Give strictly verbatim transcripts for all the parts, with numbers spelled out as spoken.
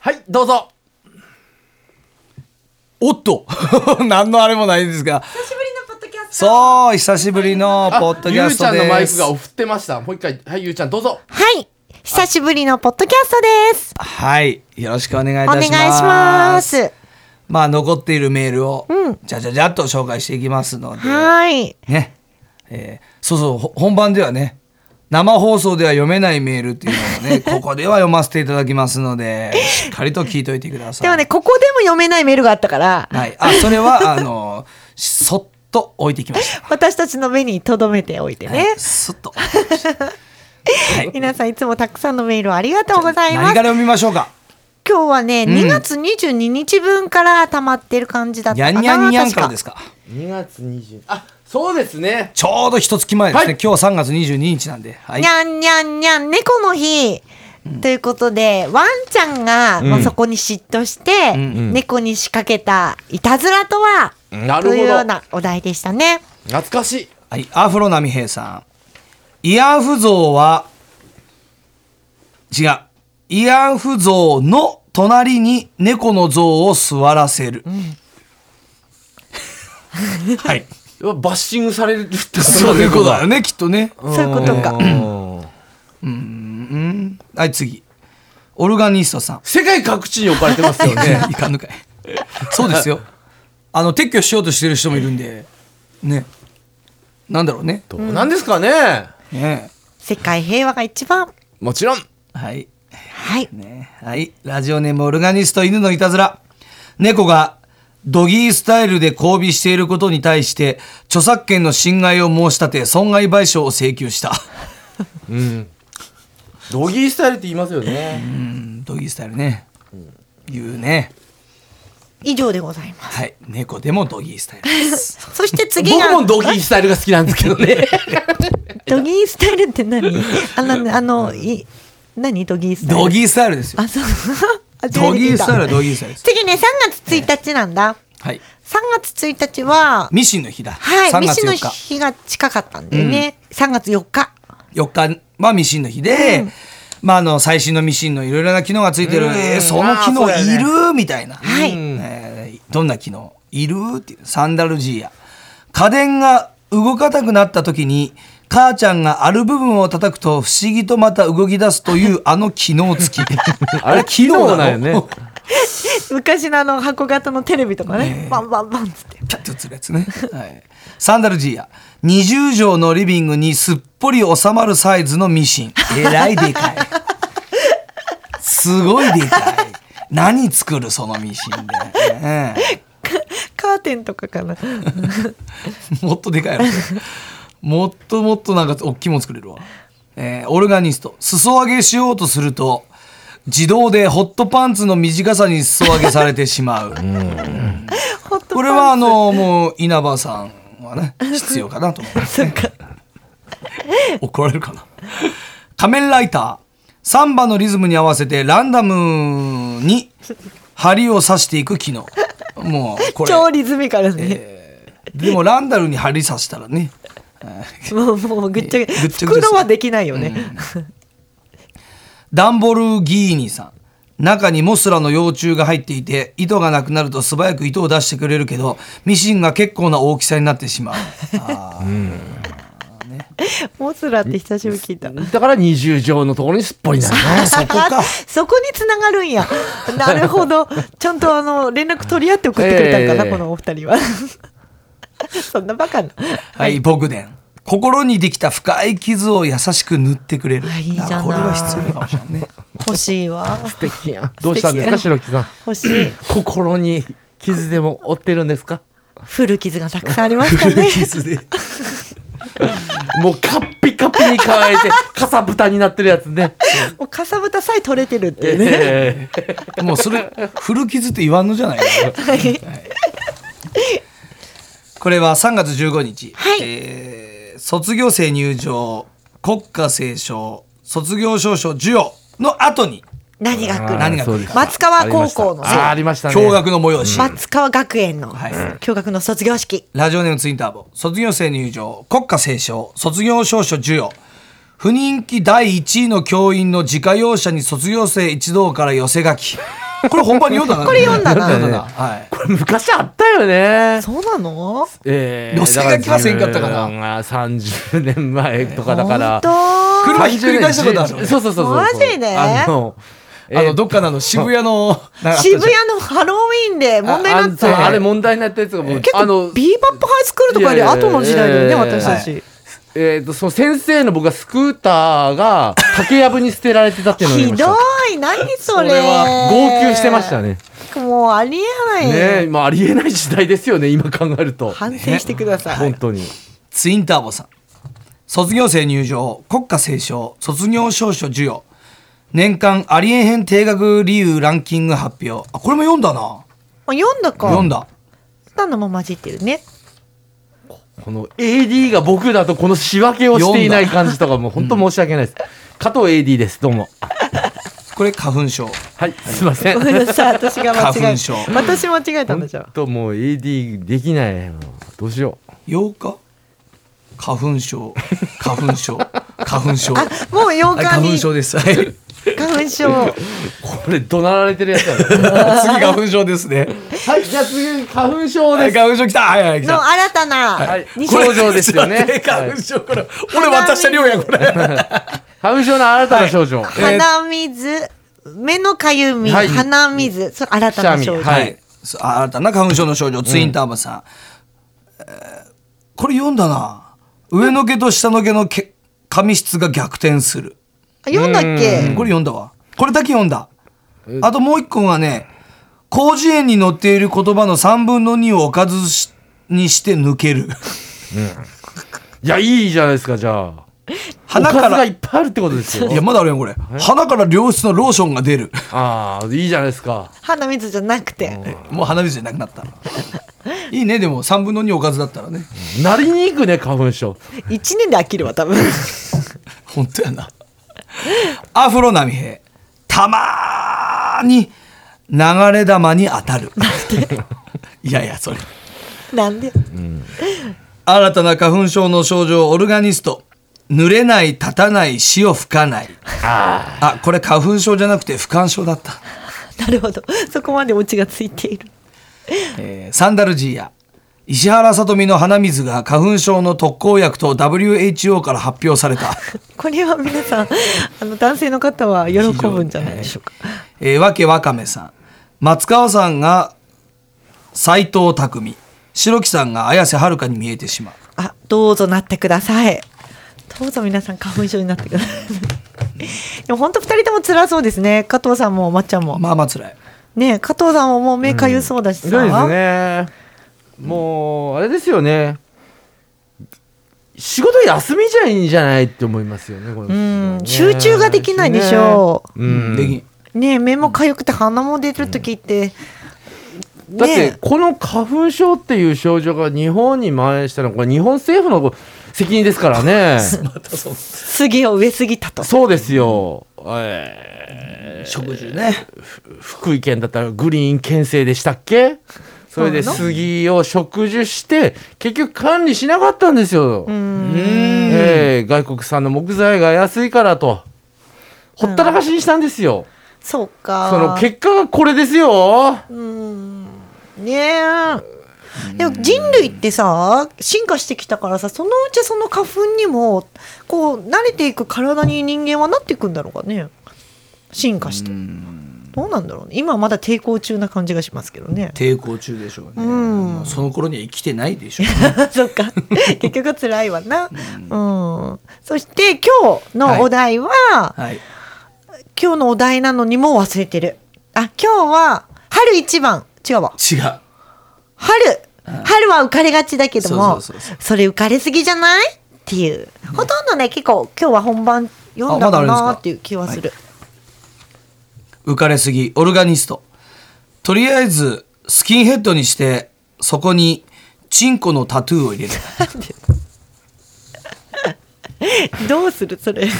はいどうぞ。 おっと何のあれもないですが、 久しぶりのポッドキャスト。 そう久しぶりのポッドキゆうちゃんャストです。 のマイクが振ってました。もう一回、はいゆうちゃんどうぞ。 はい久しぶりのポッドキャストです。 はいよろしくお願いいおたします。 願いします。 まあ残っているメールを、 うん、 じゃじゃじゃっと紹介していきますので、 はいね、えー、そうそう本番ではね生放送では読めないメールっていうのをねここでは読ませていただきますのでしっかりと聞いといてください。 でもねここでも読めないメールがあったから、 はい、あそれはあのそっと置いてきました。 私たちの目に留めておいてね、 はい、そっと置いてきましたはい、 皆さんいつもたくさんのメールをありがとうございます。 何から読みましょうか。 今日はね、 うん、 にがつにじゅうににちぶんから溜まってる感じだったかな。 にゃんにゃんにゃんからですか。 にがつにじゅうあそうですね、 ちょうど一月前ですね、 はい、 今日はさんがつにじゅうににちなんで、はい、 にゃんにゃんにゃん猫の日、うん、ということでワンちゃんが、うんまあ、そこに嫉妬して、うん、猫に仕掛けたいたずらとは、うん、というようなお題でしたね。 懐かしい、 はい、アフロナミヘイさん、慰安婦像は違う慰安婦像の隣に猫の像を座らせる、うん、はいバッシングされるってそういうことだよねきっとね。 そういうことか。 うんうん、はい次オルガニストさん、 世界各地に置かれてますよねいかんのかいそうですよ、あの撤去しようとしてる人もいるんでね、なんだろうね、 どうなんですかね、 うん、ね世界平和が一番、 もちろん、 はいはい、 ね、はい、ラジオネームオルガニスト犬のいたずら。猫がドギースタイルで交尾していることに対して著作権の侵害を申し立て損害賠償を請求した、 うん、ドギースタイルって言いますよね。 うん、ドギースタイルね、うん、言うね。 以上でございます。 はい、猫でもドギースタイルですそして次が僕もドギースタイルが好きなんですけどねドギースタイルって何？あのあのい何ドギースタイル？ ドギースタイルですよ。 あそうドギースタイルはドギースタイルです。 次ねさんがつついたちなんだ。 はい。 さんがつついたちはミシンの日だ。 はい。ミシンの日が近かったんだよね。うん、さんがつよっか。 よっかはミシンの日で、うん、まああの最新のミシンのいろいろな機能がついてる。えー、その機能いる、ね、みたいな。 はい、 えー。どんな機能いるっていうサンダルジーや家電が動かなくなった時に。母ちゃんがある部分を叩くと不思議とまた動き出すというあの機能付きあれ機能なよね昔のあの箱型のテレビとかね、ねバンバンバンつってピャッと映るやつね、はい、サンダルジーやにじゅうじょうのリビングにすっぽり収まるサイズのミシンえらいでかいすごいでかい何作るそのミシンで、ね、 カーテンとかかなもっとでかいわもっともっとなんか大きいもの作れるわ、えー、オルガニスト裾上げしようとすると自動でホットパンツの短さに裾上げされてしまう、うん、これはあのもう稲葉さんはね必要かなと思いますね怒られるかな。仮面ライターサンバのリズムに合わせてランダムに針を刺していく機能もうこれ超リズミカルね、 えー、でもランダムに針刺したらねもうもうぐっちゃぐちゃ袋はできないよね、うん、 ダンボルギーニさん中にモスラの幼虫が入っていて糸がなくなると素早く糸を出してくれるけどミシンが結構な大きさになってしまうあ、うんね、 モスラって久しぶり聞いただからにじゅうじょうのところにすっぽりなるそこかそこにつながるんやなるほどちゃんとあの連絡取り合って送ってくれたんかな、えー、このお二人はそんなバカな。 はい、僕で心にできた深い傷を優しく塗ってくれる。 いいじゃない。 これは必要かもしれないね。 欲しいわ。 素敵や。どうしたんですか白木さん。 欲しい。 心に傷でも負ってるんですか。 古傷がたくさんありますかね。 古傷で。 もうカッピカピに乾いてかさぶたになってるやつね。 もうかさぶたさえ取れてるってね、 えー、もうそれ古傷って言わんのじゃないですか、はいはい、これはさんがつじゅうごにち、はいえー、卒業生入場国歌斉唱卒業証書授与の後に何が来る何が来る松川高校の、ね、 ありましたね共学の催し、 松川学園の、はい、共学の卒業式ラジオネームツインターボ卒業生入場国歌斉唱卒業証書授与不人気だいいちいの教員の自家用車に卒業生一同から寄せ書き。これ本番に読んだな。 これ読んだな読んだな。はい。 これ昔あったよね。 そうなの？ えー、 寄せ書きはせんかったかな。 さんじゅうねんまえとかだから。 本当？ 車ひっくり返したことある。 そうそうそうそう。 マジで？ あの、 あのどっかの渋谷の渋谷のハロウィーンで問題になって、 あ, あ, あれ問題になったやつがもう結構ビーバップハイスクールとかより後の時代だよね、私たち。 えー、とその先生の僕がスクーターが竹やぶに捨てられてたっていうのを見ました。 ひどい、何それ。 それは号泣してましたね。 もうありえないねえ、まあ、ありえない時代ですよね、今考えると。 反省してください、 ね、本当に。 ツインターボさん、卒業生入場、国歌斉唱、卒業証書授与、年間ありえへん定額理由ランキング発表。あ、これも読んだな。 あ、読んだか。 読んだ。 そんなのも混じってるね。 この エーディー が僕だとこの仕分けをしていない感じとかも本当申し訳ないです、うん、加藤 エーディー です。どうも。 これ花粉症。 はい、すいません。 ごめんなさい、私が間違えた。 花粉症。 私間違えたんだじゃん。 ともう エーディー できない。どうしよう。ようか花粉症花粉症花粉症。 あ、もうようかに花粉症です。 花粉症。 これ怒鳴られてるやつだね。次花粉症ですね。 はい、じゃあ次花粉症です。 花粉症きた。はいはい、来た。 の新たな、 はい、症状ですよね。 花粉症、これ俺渡した量やこれ。 花粉症の新たな症状。 はい、鼻水、目のかゆみ、はい、鼻水、それ新たな症状。 はい。新たな花粉症の症状、ツインターボさん。うん、えー、これ読んだな。上の毛と下の毛の毛髪質が逆転する。 読んだっけ？ これ読んだわ。これだけ読んだ。あともう一個はね、広辞苑に載っている言葉のさんぶんのにをおかずにして抜ける。うん、いや、いいじゃないですか。じゃあ鼻からおかずがいっぱいあるってことですよ。 いや、まだあるよこれ。鼻から良質のローションが出る。 ああ、いいじゃないですか。 鼻水じゃなくて、 もう鼻水じゃなくなった。いいね。でもさんぶんのにおかずだったらね、 なりにくね、花粉症。 いちねんで飽きるわ多分。 本当やな。アフロ波平、たまーに流れ玉に当たる。いやいや、それなんで、うん、 新たな花粉症の症状、オルガニスト、濡れない、立たない、潮吹かない。ああ、これ花粉症じゃなくて不感症だった。 なるほど、そこまでオチがついている。 えー、サンダルジーヤ、石原さとみの鼻水が花粉症の特効薬と ダブリューエイチオー から発表された。 これは皆さん、あの男性の方は喜ぶんじゃないでしょうか。 えー、わけわかめさん、松川さんが斎藤匠、白木さんが綾瀬はるかに見えてしまう。 あ、どうぞなってください。どうぞ皆さん花粉症になってください。でも本当ふたりとも辛そうですね。加藤さんもまっちゃんも。 まあまあ辛いね。加藤さんももう目かゆそうだしさ、 うん、そうですね。もうあれですよね、仕事休みじゃいいんじゃないって思いますよね。このうん、集中ができないでしょう、 ね、うん、できね。目もかゆくて鼻も出るときって、 うん、だってこの花粉症っていう症状が日本に蔓延したのはこれ日本政府の責任ですからね。 杉を植えすぎたと。 そうですよ、えー、 植樹ね。 福井県だったらグリーン県政でしたっけ。それで杉を植樹して結局管理しなかったんですよ。うーん、えー、外国産の木材が安いからとほったらかしにしたんですよ。 そうか。 その結果がこれですよ。 うーん、ねえ。でも人類ってさ、進化してきたからさ、そのうちその花粉にもこう慣れていく体に人間はなっていくんだろうかね。進化して。どうなんだろうね。今はまだ抵抗中な感じがしますけどね。 抵抗中でしょうね。うん、その頃には生きてないでしょう、 ね。そっか。結局辛いわな。うん、うん。そして今日のお題は、はいはい、今日のお題なのにも忘れてる。あ、今日は春一番。違うわ。 違う。 春。春は浮かれがちだけども、そうそうそうそう、それ浮かれすぎじゃないっていう。ほとんどね、結構今日は本番読んだかなっていう気はする。 浮かれすぎ、オルガニスト。とりあえずスキンヘッドにしてそこにチンコのタトゥーを入れる。 どうするそれ。い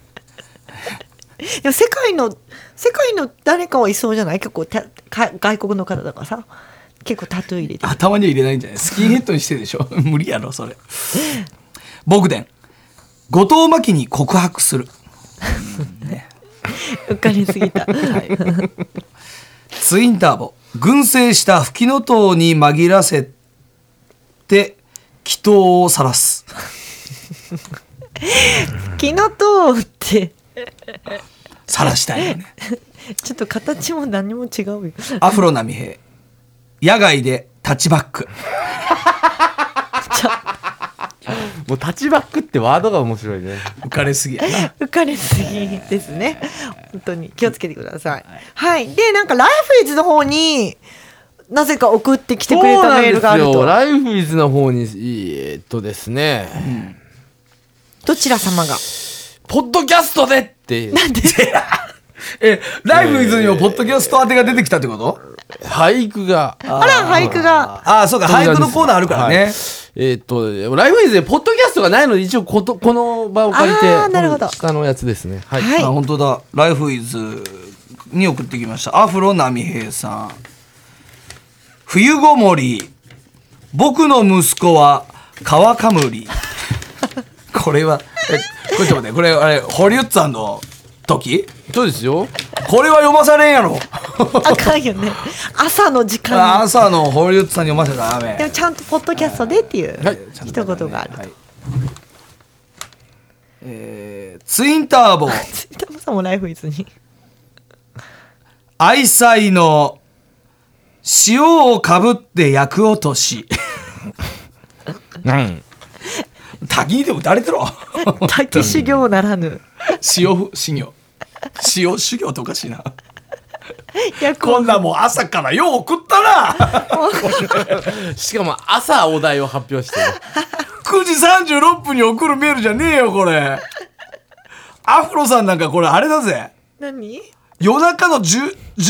や、世界の世界の誰かはいそうじゃない。結構たか外国の方だからさ、結構タトゥー入れてる。 頭には入れないんじゃない。スキンヘッドにしてでしょ。無理やろそれ。ボグデン、 後藤真希に告白する、ね、 浮かれすぎた、 はい、ツインターボ群生したフキノトウに紛らせて祈祷を晒すキノトウって晒したいよねちょっと形も何も違うよ。 アフロ波平野外でタッチバックもうタッチバックってワードが面白いね。 浮かれすぎやな浮かれすぎですね。本当に気をつけてください。はい。でなんかライフイズの方になぜか送ってきてくれたメールがあると。 そうなんですよ。ライフイズの方にえー、っとですね、うん、 どちら様がポッドキャストでってなんでえライフイズにもポッドキャスト当てが出てきたってこと？ 俳句があら俳句がああそうか俳句のコーナーあるからね、はい、 えー、っとライフイズでポッドキャストがないので一応こ とこの場を借りて下のやつですね。はい、 はい、 あ本当だライフイズに送ってきました。アフロ波平さん冬ごもり僕の息子は川かむりこれはえこれちょっと待ってこれあれホリウッツァンの時そうですよ。 これは読まされんやろあかんよね朝の時間に朝のホリウッツァンに読ませたらダメ。 でもちゃんとポッドキャストでっていう、はい、一言があると、はいえー、ツインターボツインターボさんもライフイズに愛妻の塩をかぶって焼く落としうん滝にでも打たれてろ滝修行ならぬ塩修行塩修行とおかしいなこんなもん朝からよう食ったなしかも朝お題を発表してるくじさんじゅうろっぷんに送るメールじゃねえよこれ。アフロさんなんかこれあれだぜ。 何夜中のじゅうにじ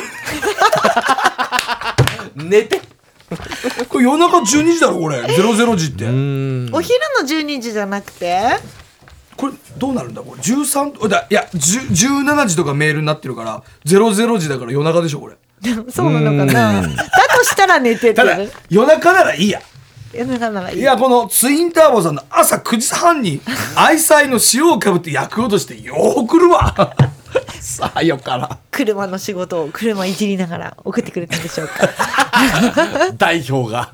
寝てこれ夜中じゅうにじだろこれゼロゼロじって。 お昼のじゅうにじじゃなくてこれどうなるんだこれじゅうさんだいやじゅうじゅうしちじとかメールになってるからゼロゼロじだから夜中でしょこれ。 そうなのかな。だとしたら寝ててただ夜中ならいいや。 夜中ならいい。 いやこのツインターボさんの朝くじはんに愛妻の塩をかぶって焼く落としてよー来るわさあよから車の仕事を車いじりながら送ってくれたんでしょうか代表が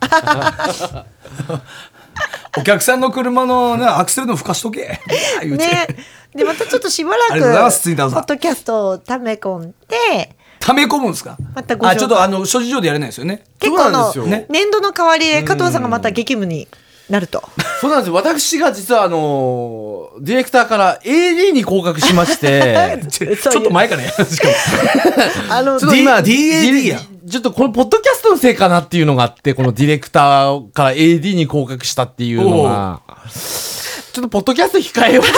お客さんの車の、ね、アクセルの吹かしとけね。でまたちょっとしばらくポッドキャストをため込んでため込むんですか。 またごあちょっとあの諸事情でやれないですよね。 結構の年度の代わりで加藤さんがまた激務になると。 そうなんですよ。私が実はあのディレクターから エーディー に降格しましてち, ちょっと前かねしかもあのちょっと今 ディーエーディー やちょっとこのポッドキャストのせいかなっていうのがあってこのディレクターから エーディー に降格したっていうのがちょっとポッドキャスト控えよう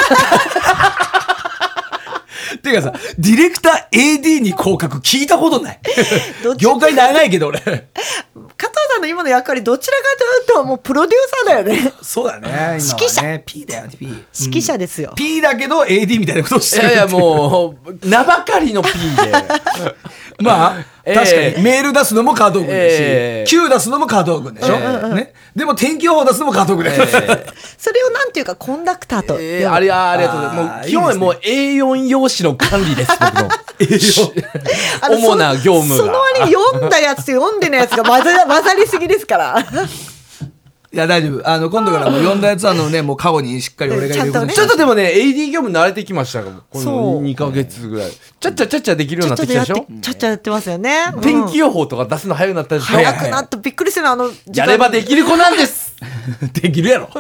てかさディレクター エーディー に降格聞いたことない業界長いけど俺加藤さんの今の役割どちらかというともうプロデューサーだよね。 そうだね今はね指揮者 P だよね P 指揮者ですよ、 うん、P だけど エーディー みたいなことをしてる。 いやいやもう名ばかりの P でまあ、えー、確かにメール出すのも加藤君だし、えー、Q 出すのも加藤君でしょ、えーね、でも天気予報出すのも加藤君で、えー、 それをなんていうかコンダクターと、 えー、あれありがとうございます。もう基本はもう エーよん 用紙の管理です僕の主な業務が。 その割に読んだやつと読んでないやつが混ざ混ざりすぎですからいや大丈夫あの今度からもう読んだやつはのねもうカゴにしっかり俺が入れることにちょっとでもね エーディー 業務慣れてきましたからこのにかげつぐらいちゃっちゃちゃっちゃできるようになってきたでしょ。 ちゃっちゃやってますよね、うん、 天気予報とか出すの早くなったでしょ。 早くなったびっくりするあのやればできる子なんですできるやろ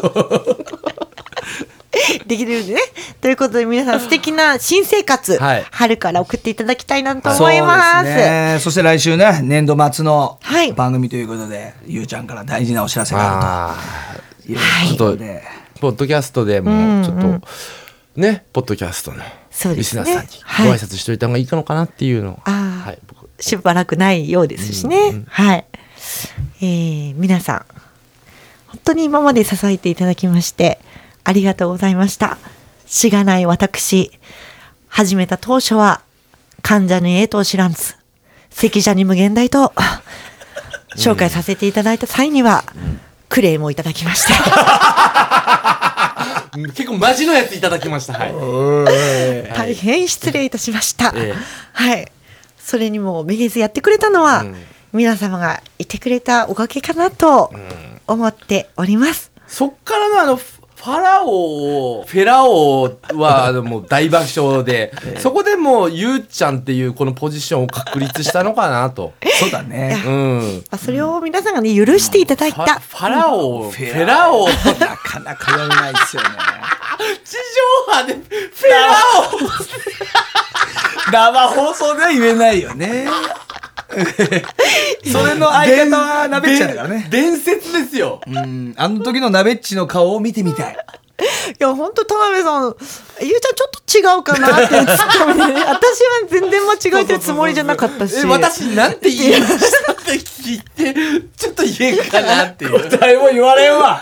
できるね。ということで皆さん素敵な新生活、はい、春から送っていただきたいなと思います。そうですね。 そして来週ね年度末の番組ということで、はい、ゆうちゃんから大事なお知らせがあるということで、はい、 ポッドキャストでもちょっと、うんうん、ねポッドキャストのリスナーさんにご挨拶しといた方がいいのかなっていうのを、 はい、僕しばらくないようですしね、うんうん、はい、えー、皆さん本当に今まで支えていただきましてありがとうございました。しがない私始めた当初は関ジャニ∞を知らんず関ジャニ無限大と紹介させていただいた際にはクレームをいただきました結構マジのやついただきました。はい。 大変失礼いたしました。 ええ、 はい。それにもめげずやってくれたのは、うん、皆様がいてくれたおかげかなと思っております。 うん、そっからのあのファラオフェラオはもう大爆笑でそこでもうゆうちゃんっていうこのポジションを確立したのかなと。 そうだね、 うん、それを皆さんがね許していただいた、うん、ファ、 ファラオフェラオなかなか読めないですよね。 地上波でフェラオ生放送では言えないよね。それの相方はナベッチだからね。 伝説ですよ。 うん、あの時のナベッチの顔を見てみたい。 いや本当田辺さん、ゆうちゃんちょっと違うかなってツッコミで、私は全然間違えてるつもりじゃなかったし、 え私なんて言いましたって聞いてちょっと言えんかなっていう。 誰も言われんわ。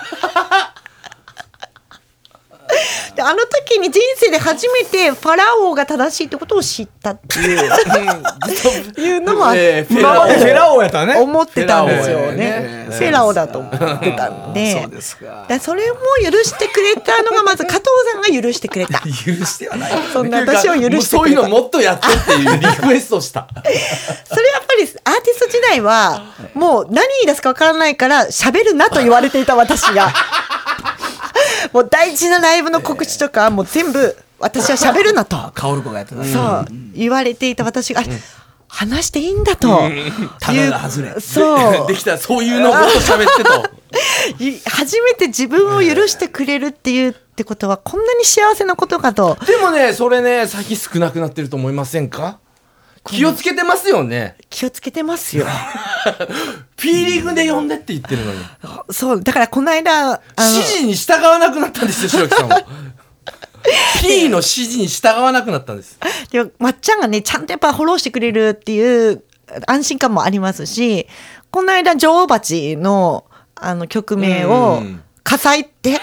であの時に人生で初めてファラオが正しいってことを知ったっていういうのもあって、 今までフェラオやったね、 思ってたんですよね。フェラオだと思ってたんで、 そうですか。 だそれも許してくれたのがまず加藤さんが許してくれた。 許してはない。 そんな私を許してくれた。 そういうのもっとやってっていうリクエストした。 それやっぱりアーティスト時代はもう何言い出すか分からないから喋るなと言われていた私が。もう大事なライブの告知とかもう全部私は喋るなと、 カオル子がやってた、 そう言われていた私が、うん、話していいんだと、うん、 棚が外れ、 そうできた、そういうのをもっと喋ってと初めて自分を許してくれるっていうってことはこんなに幸せなことかと。 でもねそれね最近少なくなってると思いませんか？気をつけてますよね。 気をつけてますよ。 フィーリングで呼んでって言ってるのに。 そうだからこの間あの指示に従わなくなったんですよ白木さんも。P の指示に従わなくなったんです。 でもまっちゃんがねちゃんとやっぱフォローしてくれるっていう安心感もありますし、この間女王蜂のあの曲名を火災って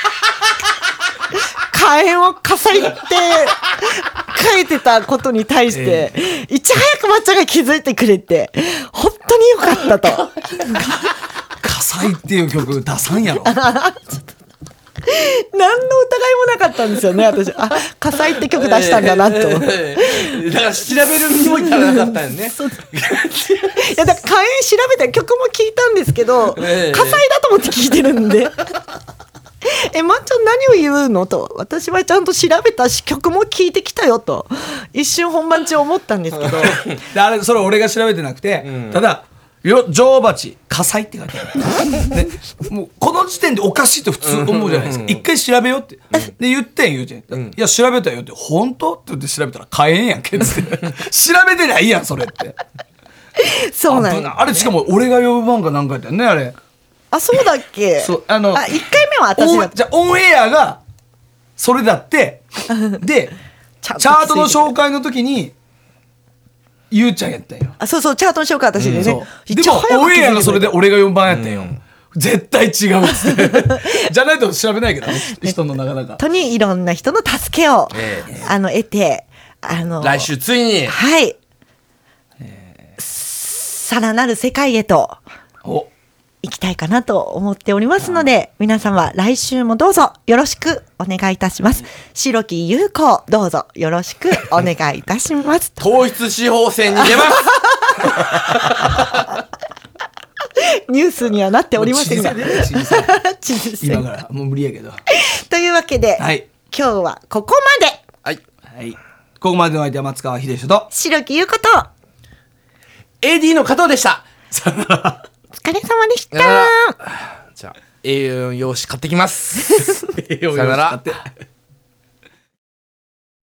火炎を火災って書いてたことに対して、えー、いち早くまっちゃんが気づいてくれて本当によかったと。 火災っていう曲出さんやろ。 何の疑いもなかったんですよね私。あ火災って曲出したんだなと、えー、だから調べるにも至らなかったよね。 いやだから火炎調べて曲も聞いたんですけど、えー、火災だと思って聞いてるんでえまっちゃん何を言うのと、私はちゃんと調べたし曲も聞いてきたよと一瞬本番中思ったんですけどであれそれ俺が調べてなくて、うん、ただよ女王蜂火災って書いてある、ね、もうこの時点でおかしいと普通思うじゃないですか。一回調べようって、うん、で言ってん言うじゃん、うん、いや調べたよって本当って言って調べたら火炎やんけって調べてないやんそれってそうなんや、 あれしかも俺が呼ぶ番か何回やったよねあれ。 あそうだっけ。 そうあのあいっかいめは私だった。 じゃあオンエアがそれだってでチャートの紹介の時にゆうちゃんやったんよ。 あそうそうチャートの紹介私でね、 うん、でもオンエアがそれで俺がよんばんやったんよ、うん、絶対違うっつってじゃないと調べないけどね人のなかなか本当にいろんな人の助けを、えー、あの得てあの来週ついにはい、えー、さらなる世界へとお行きたいかなと思っておりますので、皆様来週もどうぞよろしくお願いいたします。白木優子どうぞよろしくお願いいたします。 統一地方選に出ますニュースにはなっておりませんが今からもう無理やけどというわけで、はい、今日はここまで。 はい、はい、ここまでの相手は松川秀人と白木優子とエーディー の加藤でした。さよなら。 お疲れ様でした。 じゃあ エーよん 用紙買ってきます。さよなら。